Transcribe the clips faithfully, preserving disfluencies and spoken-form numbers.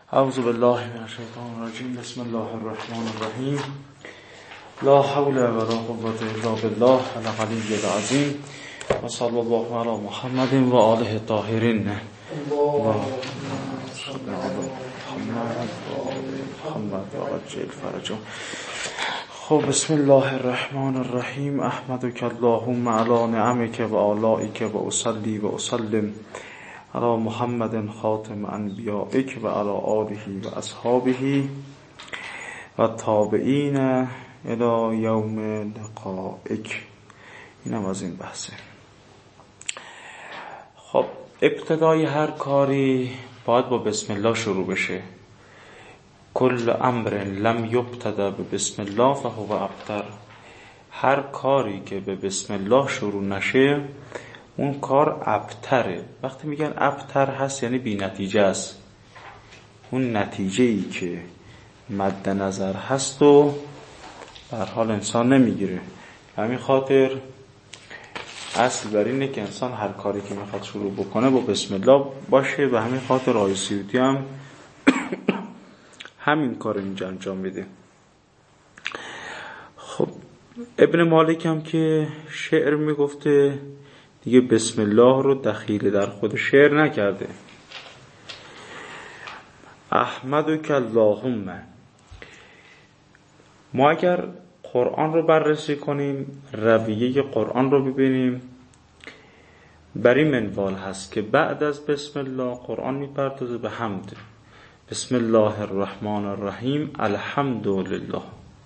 اعوذ بالله من الشیطان الرجیم. بسم الله الرحمن الرحیم. لا حول ولا قوة الا بالله العلی العظیم. و صلی الله علی محمد و آله الطاهرین. محمد و عجل فرجهم. خب بسم الله الرحمن الرحیم. احمدک اللهم علی نعمک و آلائک و اصلی و اسلم علی محمد خاتم انبیائک و علی آله و اصحابه و تابعین الی یوم لقائک. اینم از این بحثه. خب ابتدای هر کاری باید با بسم الله شروع بشه. کل امر لم یبتدا به بسم الله فهو ابتر. هر کاری که به بسم الله شروع نشه اون کار ابتره. وقتی میگن ابتر هست یعنی بی نتیجه است. اون نتیجه ای که مد نظر هست و در حال انسان نمیگیره. همین خاطر اصل بر اینه که انسان هر کاری که میخواد شروع بکنه با بسم الله باشه. و همین خاطر آقای سیوطی هم همین کار اینجا انجام میده. خب ابن مالک هم که شعر میگفته دیگه بسم الله رو دخیل در خود شعر نکرده. احمدک اللهم. ما اگر قرآن رو بررسی کنیم، رویه قرآن رو ببینیم، بر این منوال هست که بعد از بسم الله قرآن میپردازه به حمد. بسم الله الرحمن الرحیم الحمد لله.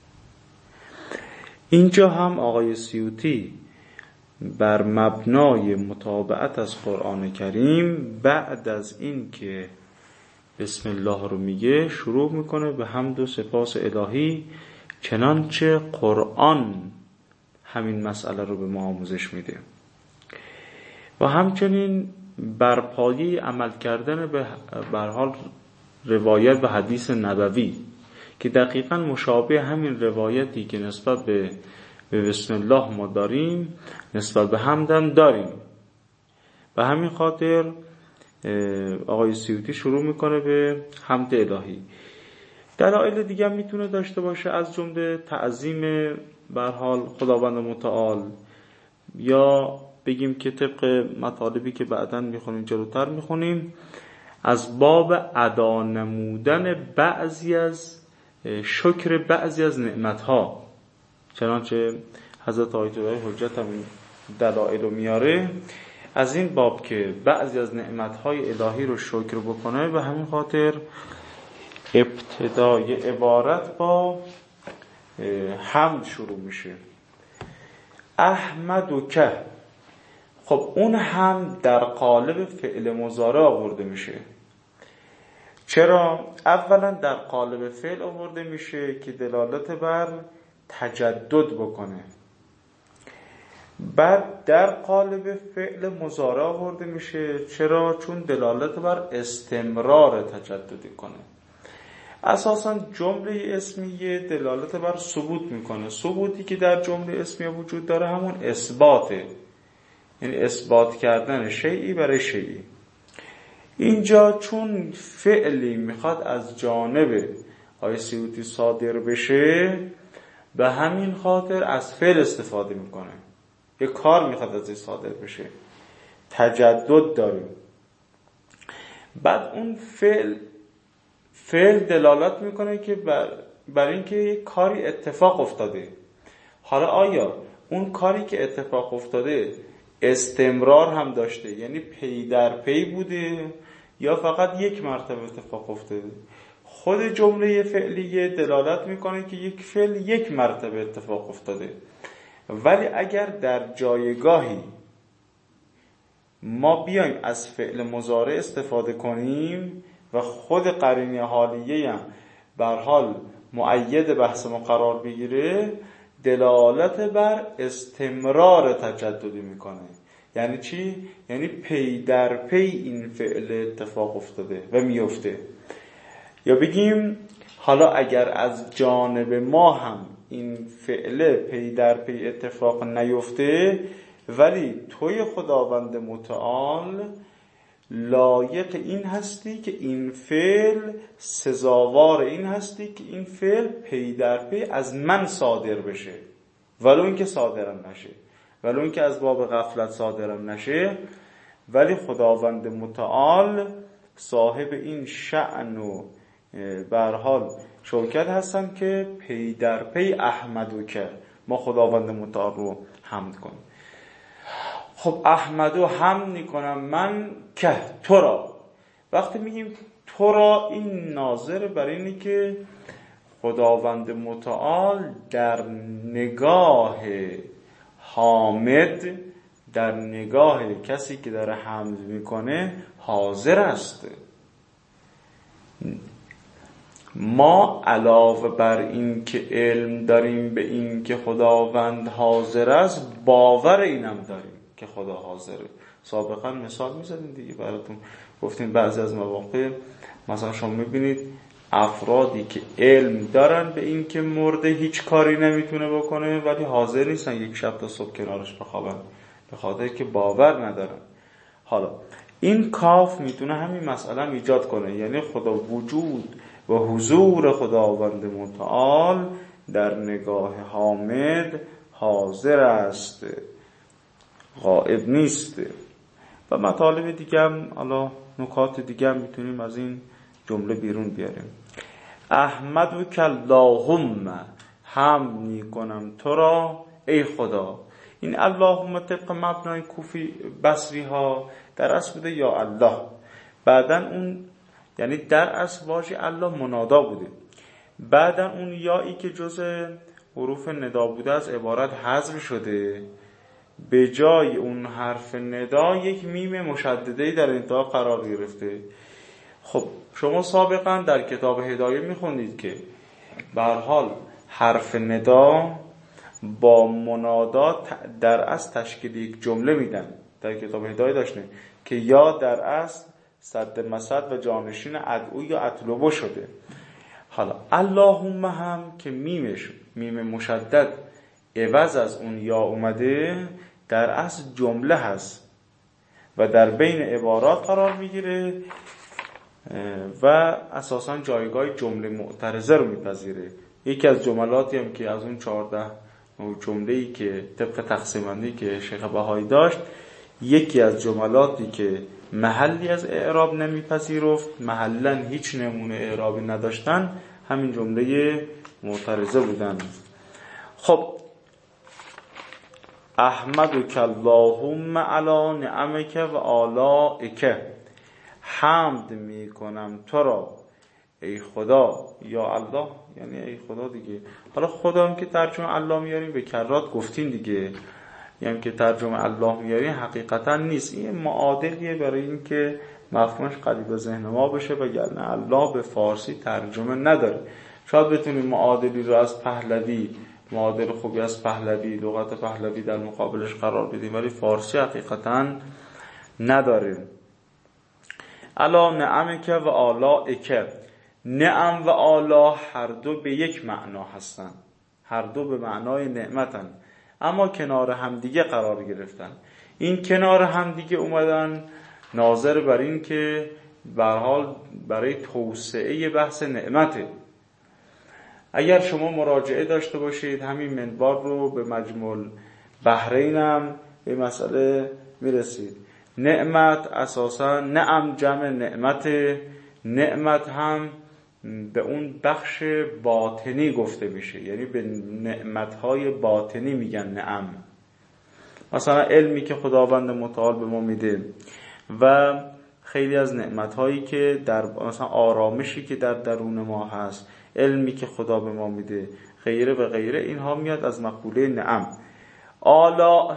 اینجا هم آقای سیوطی بر مبنای متابعت از قرآن کریم بعد از این که بسم الله رو میگه شروع میکنه به حمد و سپاس الهی، چنانچه قرآن همین مسئله رو به ما آموزش میده. و همچنین بر پایه عمل کردن به هر حال روایت و حدیث نبوی که دقیقاً مشابه همین روایتی که نسبت به به بسم الله ما داریم نسبت به حمدم داریم. به همین خاطر آقای سیوطی شروع میکنه به حمد الهی. دلایل دیگه هم میتونه داشته باشه، از جمله تعظیم به هر حال خداوند متعال، یا بگیم که طبق مطالبی که بعداً میخونیم جلوتر میخونیم از باب ادا نمودن بعضی از شکر بعضی از نعمتها، چنانچه حضرت آیت الله حجت هم دلائل رو میاره از این باب که بعضی از نعمتهای الهی رو شکر بکنه. و همین خاطر ابتدای عبارت با حمد شروع میشه. احمدک. خب اون هم در قالب فعل مضارع آورده میشه. چرا؟ اولا در قالب فعل آورده میشه که دلالت بر تجدد بکنه. بعد در قالب فعل مضارع آورده میشه. چرا؟ چون دلالت بر استمرار تجددی کنه. اساساً جمله اسمیه دلالت بر ثبوت میکنه. ثبوتی که در جمله اسمیه وجود داره همون اثباته، یعنی اثبات کردن شیئی برای شیئی. اینجا چون فعلی میخواد از جانب آقای سیوطی صادر بشه، به همین خاطر از فعل استفاده میکنه. یه کار میخواد از این صادر بشه، تجدد داریم. بعد اون فعل فعل دلالت میکنه که بر, بر این که یک کاری اتفاق افتاده. حالا آیا اون کاری که اتفاق افتاده استمرار هم داشته، یعنی پی در پی بوده، یا فقط یک مرتبه اتفاق افتاده؟ خود جمله فعلیه دلالت میکنه که یک فعل یک مرتبه اتفاق افتاده. ولی اگر در جایگاهی ما بیایم از فعل مضارع استفاده کنیم و خود قرینه حالیه هم به هر حال مؤید بحث ما قرار بگیره، دلالت بر استمرار تجددی میکنه. یعنی چی؟ یعنی پی در پی این فعل اتفاق افتاده و میفته. یا بگیم حالا اگر از جانب ما هم این فعل پی در پی اتفاق نیفته، ولی توی خداوند متعال لایق این هستی که این فعل، سزاوار این هستی که این فعل پی در پی از من صادر بشه، ولو این که صادرم نشه، ولو این که از باب غفلت صادرم نشه، ولی خداوند متعال صاحب این شأن و به هر حال شوکت هستن که پی در پی احمدو که ما خداوند متعال رو حمد کنیم. خب احمدو حمد میکنم من که تو را. وقتی میگیم تو را، این ناظر بر اینه که خداوند متعال در نگاه حامد، در نگاه کسی که داره حمد میکنه حاضر است. ما علاوه بر این که علم داریم به این که خداوند حاضر است، باور اینم داریم که خدا حاضره. سابقا مثال میزدیم دیگه براتون، گفتیم بعضی از مواقع مثلا شما میبینید افرادی که علم دارن به این که مرده هیچ کاری نمیتونه بکنه ولی حاضر نیستن یک شب تا صبح کنارش بخوابن، به خاطر که باور ندارن. حالا این کاف میتونه همین مسئله ایجاد کنه، یعنی خدا وجود و حضور خداوند متعال در نگاه حامد حاضر است، غائب نیست. و مطالب دیگه هم، حالا نکات دیگه هم میتونیم از این جمله بیرون بیاریم. احمدک اللهم، حمد میکنم تو را ای خدا. این اللهم طبق مبنای کوفی بصری ها در اصل بوده یا الله، بعدن اون یعنی در اصل واژه الله منادا بوده، بعدن اون یایی که جزء حروف ندا بوده از عبارت حذف شده، به جای اون حرف ندا یک میم مشدده‌ای در انتها قرار گرفته. خب شما سابقا در کتاب هدایه میخوندید که به هر حال حرف ندا با منادا در اصل تشکیل یک جمله میدن. در کتاب هدایه داشتیم که یا در اصل صد مسد و جانشین ادعو یا اطلبو شده. حالا اللهم هم که میمش میم مشدد عوض از اون یا اومده، در اصل جمله هست و در بین عبارات قرار میگیره و اساساً جایگاه جمله معترضه رو میپذیره. یکی از جملاتی هم که از اون چهارده جمله‌ای که طبق تقسیم بندی که شیخ بهایی داشت، یکی از جملاتی که محلی از اعراب نمیپذیرفت، محلاً هیچ نمونه اعرابی نداشتن، همین جمله معترضه بودن. خب احمدک اللهم علی نعمک و آلائک، حمد میکنم تو را ای خدا یا الله، یعنی ای خدا دیگه. حالا خدا هم که ترجمه الله میاریم به کرات گفتین دیگه، یعنی که ترجمه الله میاریم حقیقتا نیست، این معادلیه برای این که مفهومش قریب به ذهن ما بشه، وگرنه الله به فارسی ترجمه نداره. شاید بتونیم معادلی رو از پهلوی، معادل خوبی از پهلوی، لغت پهلوی در مقابلش قرار بدیم، ولی فارسی حقیقتا نداره. الا نعمک و آلائک، نعم و آلا هر دو به یک معنا هستن، هر دو به معنای نعمتن، اما کنار همدیگه قرار گرفتن. این کنار همدیگه اومدن ناظر بر این که به هر حال برای توسعه بحث نعمته. اگر شما مراجعه داشته باشید همین منبار رو به مجموع بحرین هم به مسئله میرسید. نعمت اساسا نعم جمع نعمت، نعمت هم به اون بخش باطنی گفته میشه، یعنی به نعمتهای باطنی میگن نعم. مثلا علمی که خداوند متعال به ما میده و خیلی از نعمتهایی که در مثلا آرامشی که در درون ما هست، علمی که خدا به ما میده، غیره و غیره، اینها میاد از مقوله نعم. آلا،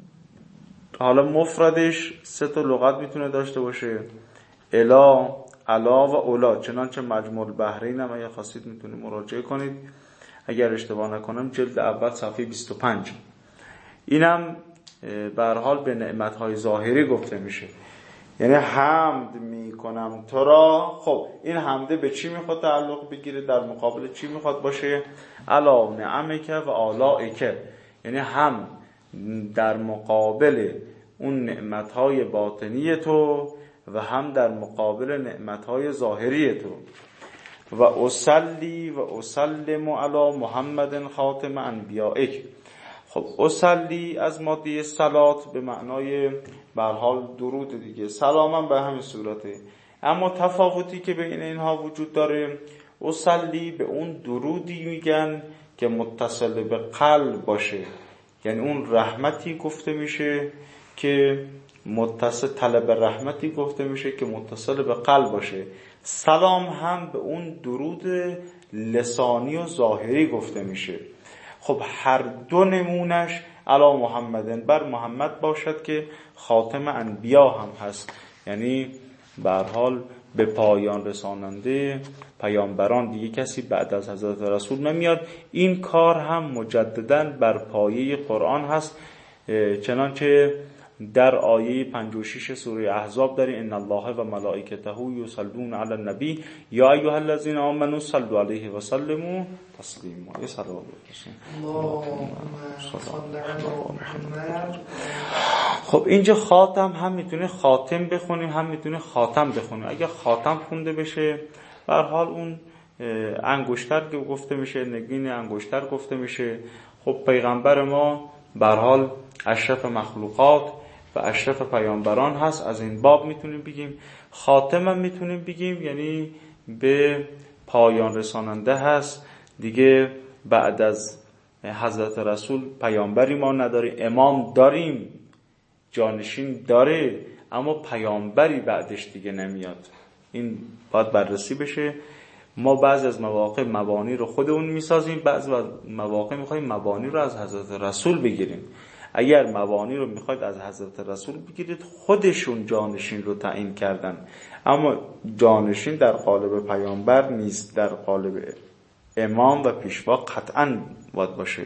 حالا مفردش سه تا لغت میتونه داشته باشه، الا، علا و اولا، چنانچه مجموع البحرین هم اگه خواستید میتونید مراجعه کنید، اگر اشتباه نکنم جلد اول صفحه بیست و پنج. اینم به هر حال به نعمتهای ظاهری گفته میشه، یعنی حمد میکنم تو را. خب این حمده به چی میخواد تعلق بگیره، در مقابل چی میخواد باشه؟ علا نعمک و آلائک، یعنی هم در مقابل اون نعمتهای باطنی تو و هم در مقابل نعمتهای ظاهری تو. و اصلی و اسلم علی محمد خاتم انبیائک. خب اصلی از ماده صلات به معنای به هر حال درود دیگه، سلامم به همین صورته، اما تفاوتی که بین اینها وجود داره، اصلی به اون درودی میگن که متصل به قلب باشه، یعنی اون رحمتی گفته میشه که متصل طلب رحمتی گفته میشه که متصل به قلب باشه. سلام هم به اون درود لسانی و ظاهری گفته میشه. خب هر دو نمونش علی محمدن بر محمد باشد که خاتم انبیا هم هست، یعنی به هر حال به پایان رساننده پیامبران، دیگه کسی بعد از حضرت رسول نمیاد. این کار هم مجدداً بر پایه قرآن هست، چنانچه در آیه پنجاه و شش سوره احزاب داریم ان الله و ملائکته یصلون علی النبی یا ایها الذین آمنوا صلوا علیه و سلموا تسلیما. ای صلوات الله. خب اینجا خاتم هم میتونه خاتم بخونیم، هم میتونه خاتم بخونیم. اگه خاتم خونده بشه به هر حال اون انگشتر گفته میشه، نگین انگشتر گفته میشه. خب پیغمبر ما به هر حال اشرف مخلوقات و اشرف پیامبران هست، از این باب میتونیم بگیم. خاتم هم میتونیم بگیم یعنی به پایان رساننده هست دیگه. بعد از حضرت رسول پیامبری ما نداریم، امام داریم، جانشین داره، اما پیامبری بعدش دیگه نمیاد. این باید بررسی بشه. ما بعضی از مواقع مبانی رو خودمون میسازیم، بعضی از مواقع میخوایم مبانی رو از حضرت رسول بگیریم. اگر مبانی رو میخواید از حضرت رسول بگیرید، خودشون جانشین رو تعیین کردن، اما جانشین در قالب پیامبر نیست، در قالب امام و پیشوا قطعاً باید باشه.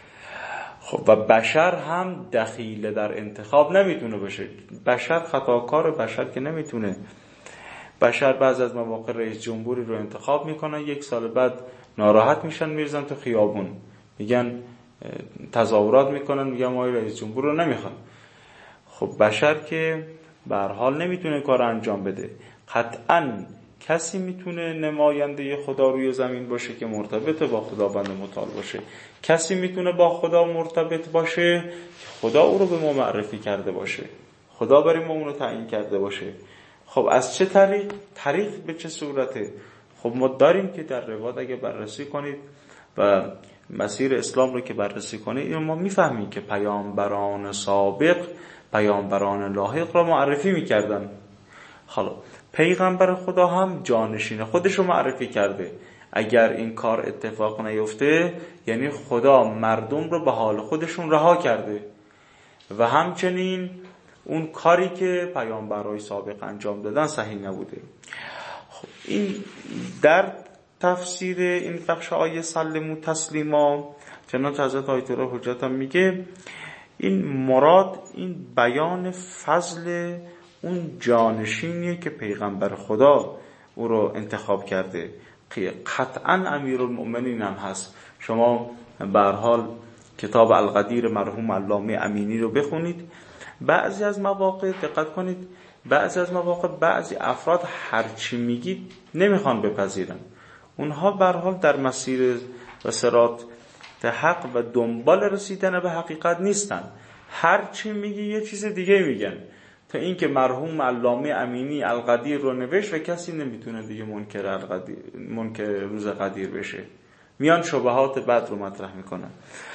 خب و بشر هم دخیل در انتخاب نمیتونه باشه. بشر خطاکار، بشر که نمیتونه. بشر بعض از مواقع رئیس جمهوری رو انتخاب میکنن، یک سال بعد ناراحت میشن میرزن تو خیابون، میگن تظاهرات میکنن، میگن ما رئیس جمهور رو نمیخوان. خب بشر که به هر حال نمیتونه کار انجام بده. قطعاً کسی میتونه نماینده خدا روی زمین باشه که مرتبط با خداوند متعال باشه. کسی میتونه با خدا مرتبط باشه که خدا او رو به ما معرفی کرده باشه، خدا برای ما اون رو تعیین کرده باشه. خب از چه طریق؟ طریق به چه صورته؟ خب ما داریم که در روایات اگه بررسی کنید و مسیر اسلام رو که بررسی کنید، اینو ما میفهمیم که پیامبران سابق پیامبران لاحق را معرفی میکردن. حالا پیغمبر خدا هم جانشین خودش رو معرفی کرده. اگر این کار اتفاق نیفته یعنی خدا مردم رو به حال خودشون رها کرده. و همچنین اون کاری که پیامبرای سابق انجام دادن صحیح نبوده. خب این در تفسیر این بخش آیه سلموا تسلیما، چنانچه حضرت آیت الله حجت هم میگه این مراد این بیان فضل اون جانشینیه که پیغمبر خدا او رو انتخاب کرده. قطعا امیرالمؤمنین هم هست. شما به هر حال کتاب القدیر مرحوم علامه امینی رو بخونید. بعضی از مواقع دقت کنید، بعضی از مواقع بعضی افراد هرچی میگید نمیخوان بپذیرن. اونها به هر حال در مسیر و صراط حق و دنبال رسیدن به حقیقت نیستن. هرچی میگی یه چیز دیگه میگن، تا اینکه مرحوم علامه امینی القدیر رو نوشت و کسی نمیتونه دیگه منکر القدیر منکر روز قدیر بشه. میان شبهات بد رو مطرح میکنن.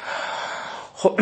خب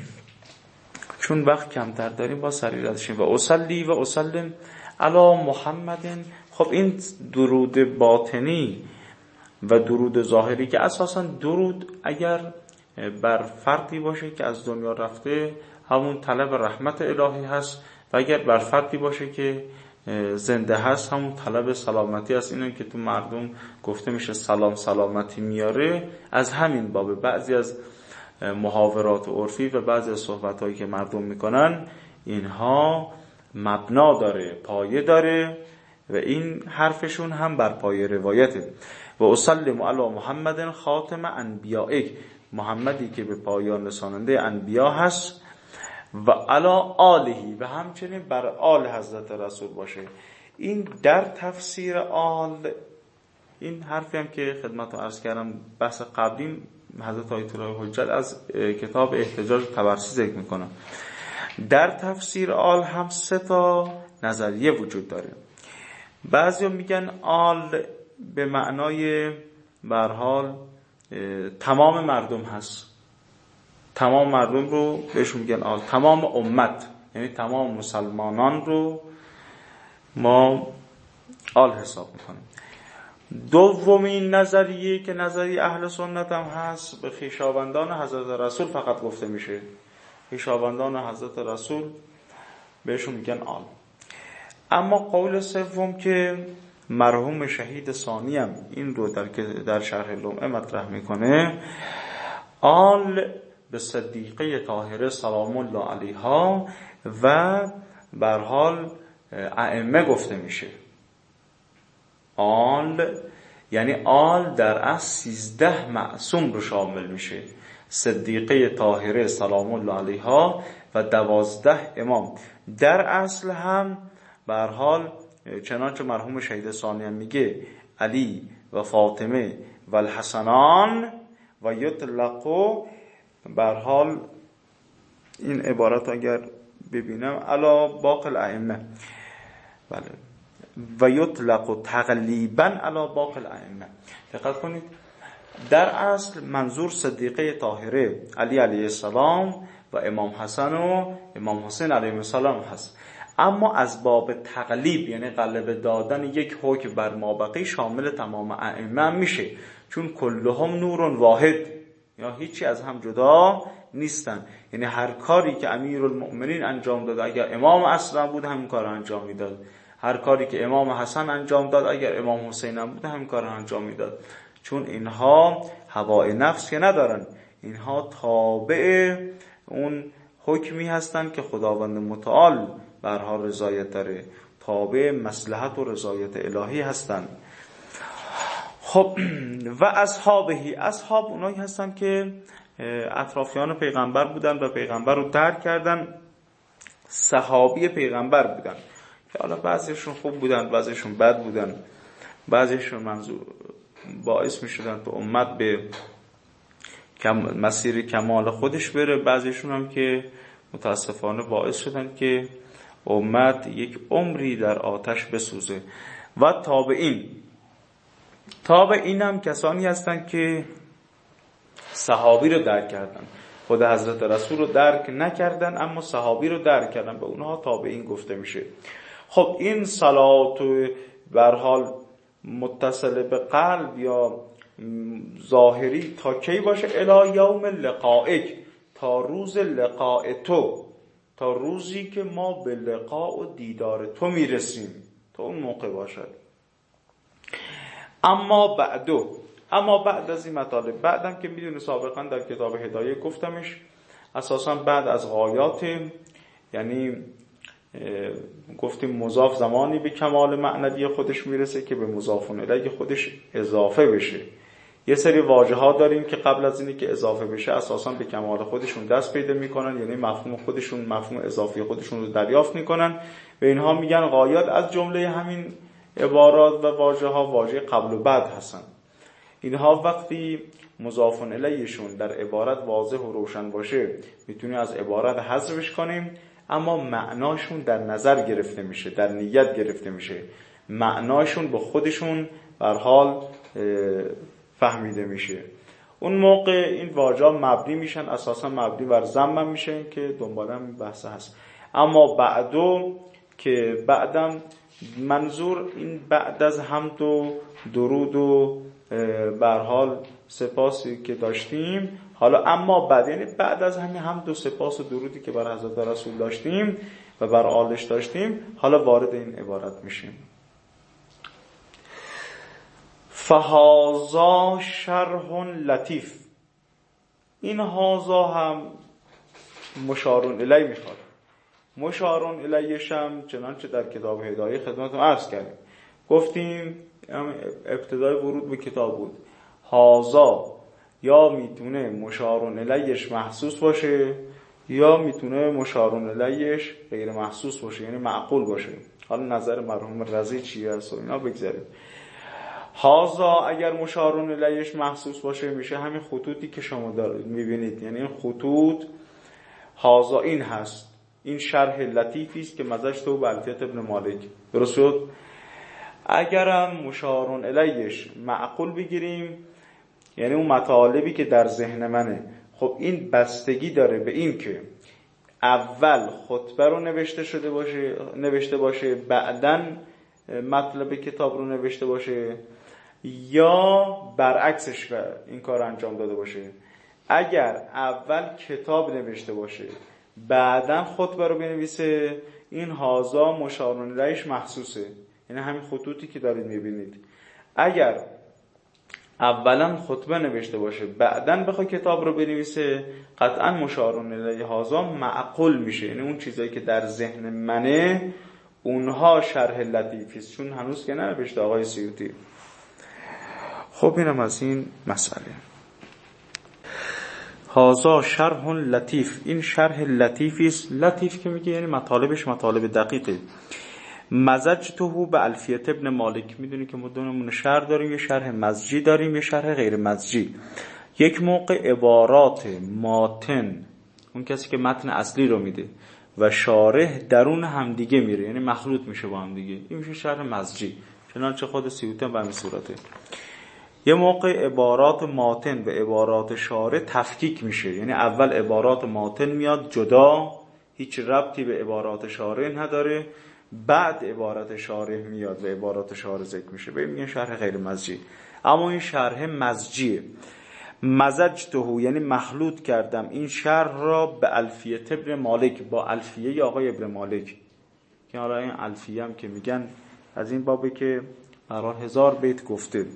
چون وقت کمتر داریم با سریع رد شیم. و اصلی و اسلم علی محمد. خب این درود باطنی و درود ظاهری که اساسا درود اگر بر فردی باشه که از دنیا رفته همون طلب رحمت الهی هست، و اگر بر فردی باشه که زنده هست همون طلب سلامتی هست. اینه که تو مردم گفته میشه سلام سلامتی میاره. از همین باب بعضی از محاورات عرفی و بعضی از صحبتایی که مردم میکنن اینها مبنا داره، پایه داره، و این حرفشون هم بر پایه روایته. و اسلم علی محمد خاتم انبیائک، محمدی که به پایان رساننده انبیا هست. و علی آله و همچنین بر آل حضرت رسول باشه. این در تفسیر آل، این حرفی هم که خدمتتون عرض کردم بحث قبلی حضرت آیت الله حجت از کتاب احتجاج طبرسی ذکر میکنم. در تفسیر آل هم سه تا نظریه وجود داره. بعضیا میگن آل به معنای به هر حال تمام مردم هست، تمام مردم رو بهشون میگن آل، تمام امت یعنی تمام مسلمانان رو ما آل حساب میکنیم. دومین نظریه که نظریه اهل سنت هم هست، به خویشاوندان حضرت رسول فقط گفته میشه، خویشاوندان حضرت رسول بهشون میگن آل. اما قول سوم که مرحوم شهید ثانی هم این رو در در شرح لمعه مطرح میکنه، آل به صدیقه طاهره سلام الله علیها و به هر حال ائمه گفته میشه. آل یعنی آل در اصل سیزده معصوم رو شامل میشه، صدیقه طاهره سلام الله علیها و دوازده امام. در اصل هم به هر حال چنانچه مرحوم شهید ثانی میگه علی و فاطمه و الحسنان و یطلقو، به هر حال این عبارت اگر ببینم علا باقی الائمه، بله، و یطلق تقلیبا علا باقی الائمه. دقت کنید، در اصل منظور صدیقه طاهره علی علیه السلام و امام حسن و امام حسین علیه السلام هست، اما از باب تقلیب یعنی غلبه دادن یک حکم بر مابقی شامل تمام ائمه میشه، چون کلهم نور واحد، یا هیچی از هم جدا نیستن. یعنی هر کاری که امیرالمؤمنین انجام داد اگر امام اصلا بود همین کار انجام میداد، هر کاری که امام حسن انجام داد اگر امام حسین هم بود همین کار انجام میداد، چون اینها هوای نفس که ندارن، اینها تابع اون حکمی هستن که خداوند متعال برها رضایت داره، تابع مصلحت و رضایت الهی هستن. خب و اصحابهی، اصحاب اونایی هستن که اطرافیان پیغمبر بودن و پیغمبر رو درک کردن، صحابی پیغمبر بودن که حالا بعضیشون خوب بودن بعضیشون بد بودن، بعضیشون منظور باعث می شدن به امت به مسیر کمال خودش بره، بعضیشون هم که متاسفانه باعث شدن که امت یک عمری در آتش بسوزه. و تابعین، تابعین هم کسانی هستن که صحابی رو درک کردن، خود حضرت رسول رو درک نکردن اما صحابی رو درک کردن، به اونها تابعین گفته میشه. خب این صلات به هر حال متصل به قلب یا ظاهری تا کی باشه؟ الی یوم لقائک، تا روز لقاء تو، تا روزی که ما به لقاء و دیدار تو میرسیم، تا اون موقع باشد. اما بعدو، اما بعد از این مطالب، بعدم که میدونی سابقا در کتاب هدایه گفتمش، اساسا بعد از غایات، یعنی گفتیم مضاف زمانی به کمال معنوی خودش میرسه که به مضاف الیه خودش اضافه بشه. یه سری واژه ها داریم که قبل از اینی که اضافه بشه اساسا به کمال خودشون دست پیدا میکنن، یعنی مفهوم خودشون، مفهوم اضافی خودشون رو دریافت میکنن، به اینها میگن غایات. از جمله همین عبارات و واژه ها واژه قبل و بعد هستن. اینها وقتی مضاف الیهشون در عبارت واضح و روشن باشه میتونیم از عبارت حذفش کنیم، اما معناشون در نظر گرفته میشه، در نیت گرفته میشه، معناشون به خودشون به هر حال فهمیده میشه. اون موقع این واژه مبنی میشن، اساسا مبنی بر ضم میشه که دنبالا این بحث هست. اما بعدو که بعدم منظور این بعد از حمد و درود و به هر حال سپاسی که داشتیم، حالا اما بعد یعنی بعد از همین حمد و سپاس و درودی که بر حضرت رسول داشتیم و بر آلش داشتیم، حالا وارد این عبارت میشیم. فهازا شرح لطیف، این هازا هم مشارون الی میخواد. مشارون الیش هم چنانچه در کتاب هدایه خدمتتون عرض کردیم، گفتیم ابتدای ورود به کتاب بود، هازا یا میتونه مشارون الیش محسوس باشه یا میتونه مشارون الیهش غیر محسوس باشه، یعنی معقول باشه. حالا نظر مرحوم رضی چیه است و اینا بگذاریم. هازا اگر مشارون الیهش محسوس باشه میشه همین خطوطی که شما دارید میبینید، یعنی این خطوط هازا این هست، این شرح لطیفی است که مزج تو به الفیت ابن مالک. درست شد؟ اگرم مشارون الیهش معقول بگیریم، یعنی اون مطالبی که در ذهن منه، خب این بستگی داره به این که اول خطبه رو نوشته شده باشه نوشته باشه بعدن مطلب کتاب رو نوشته باشه، یا برعکسش این کار انجام داده باشه. اگر اول کتاب نوشته باشه بعدن خطبه رو بنویسه، این هازا مشارون الیهش محسوسه، یعنی همین خطوطی که دارید میبینید. اگر اولا خطبه نوشته باشه بعدن بخواد کتاب رو بنویسه، قطعا مشارون الیه هازا معقول میشه، یعنی اون چیزایی که در ذهن منه اونها شرح لطیفی است، چون هنوز که ننوشته آقای سیوطی. خب اینم از این مسئله. هازا شرح لطیف، این شرح لطیفی است. لطیف که میگه یعنی مطالبش مطالب دقیقه. مزجته به الفیت ابن مالک. میدونی که ما دو نمونه شرح داریم، یه شرح مزجی داریم، یه شرح غیر مزجی. یک موقع عبارات ماتن، اون کسی که متن اصلی رو میده، و شارح درون همدیگه میره، یعنی مخلوط میشه با همدیگه، این میشه شرح مزجی. چنانچه خود سیوطی به همین صورته. یه موقع عبارات ماتن و عبارات شارح تفکیک میشه، یعنی اول عبارات ماتن میاد جدا، هیچ ربطی به عبارات شارح نداره، بعد عبارت شارح میاد و عبارات شارح ذکر میشه، به میگن شرح غیر مزجی. اما این شرح مزجیه. مزجته یعنی مخلوط کردم این شرح را به الفیت ابن مالک، با الفیه آقای ابن مالک، که حالا این الفیه هم که میگن از این بابه که برای هزار بیت گفته.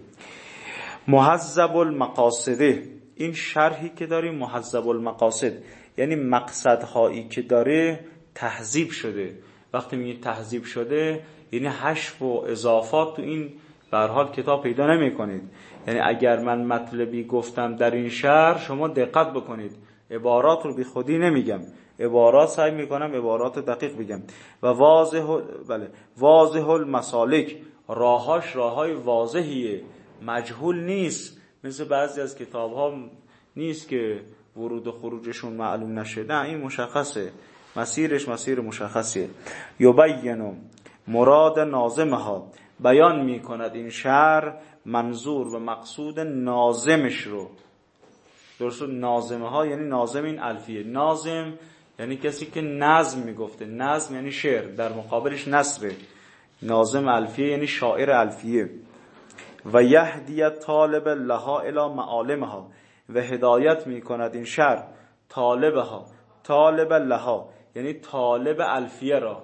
محذب المقاصده، این شرحی که داریم محذب المقاصد، یعنی مقصدهایی که داره تهذیب شده. وقتی میگه تهذیب شده یعنی حشو و اضافات تو این به هر حال کتاب پیدا نمی کنید. یعنی اگر من مطلبی گفتم در این شرح شما دقت بکنید، عبارات رو بی خودی نمیگم، عبارات سعی میکنم عبارات دقیق بگم. و واضح بله واضح المسالک، راهاش راههای واضحیه، مجهول نیست، مثل بعضی از کتاب ها نیست که ورود و خروجشون معلوم نشه، نه این مشخصه، مسیرش مسیر مشخصیه. یبین مراد ناظمها، بیان میکند این شرح منظور و مقصود ناظمش رو. درست؟ ناظمه ها یعنی ناظم این الفیه. ناظم یعنی کسی که نظم میگفته، نظم یعنی شعر، در مقابلش نثر. ناظم الفیه یعنی شاعر الفیه. و یهدی طالب لها الی معالمها، و هدایت میکند این شرح طالبها، طالب لها یعنی طالب الفیه را.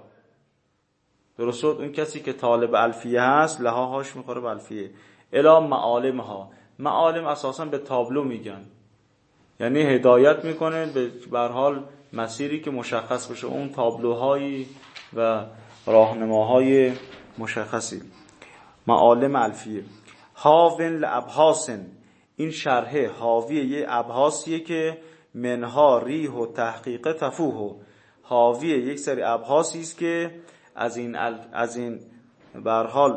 درست؟ اون کسی که طالب الفیه هست، لها هاش میخوره به الفیه. الی معالمها، معالم اساسا به تابلو میگن، یعنی هدایت میکنه به هر حال مسیری که مشخص بشه، اون تابلوهایی و راهنماهای مشخصی. معالم الفیه. حاوین لابحاسن، این شرح حاوی یه ابحاسیه که منها ریح و تحقیق تفوه، حاوی یک سری ابحاسی است که از این از این به هر حال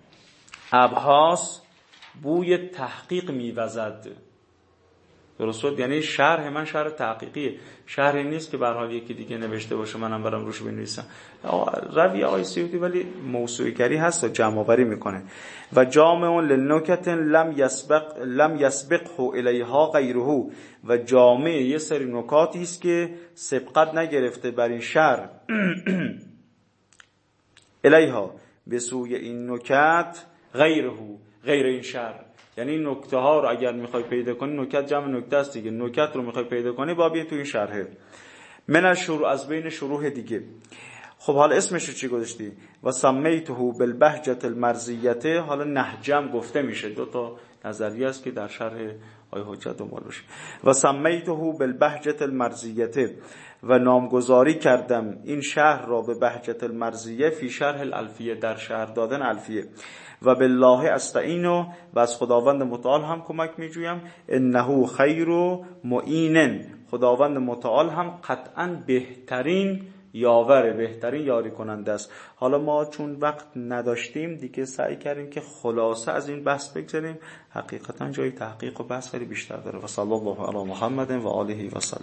ابحاس بوی تحقیق میوزد. درست شد؟ یعنی شرح من شرح تحقیقیه، شرحی نیست که به هر حال یکی دیگه نوشته باشه منم برام روش بنویسم. روی آقای سیوطی ولی موسوعه گری هست و جمع آوری میکنه. و جامع للنکت لم یسبق لم یسبقه الیها غیره، و جامع یه سری نکاتی است که سبقت نگرفته بر این شرح الیها، به سوی این نکات غیره، غیر این شرح. یعنی نکته ها رو اگر میخوای پیدا کنی، نکات جمع نکته است دیگه، نکات رو میخوای پیدا کنی با بیا تو این شرحه. من الشروع، از بین شروح دیگه. خب حالا اسمش رو چی گذاشتی؟ و سمیته بالبهجة المرضیه، حالا نهجم گفته میشه، دو تا نظریه است که در شرح آیه حجت دنبال بشه. و سمیته بالبهجة المرضیه، و نامگذاری کردم این شهر را به بهجة المرضیه فی شرح الالفیه، در شرح دادن الفیه. و بالله استعین و از خداوند متعال هم کمک میجویم. انه خیر معین، خداوند متعال هم قطعا بهترین یاور، بهترین یاری کننده است. حالا ما چون وقت نداشتیم دیگه سعی کردیم که خلاصه از این بحث بگذاریم، حقیقتا جای تحقیق و بحث خیلی بیشتر داره. و صلی الله علی محمد و آله و سلم.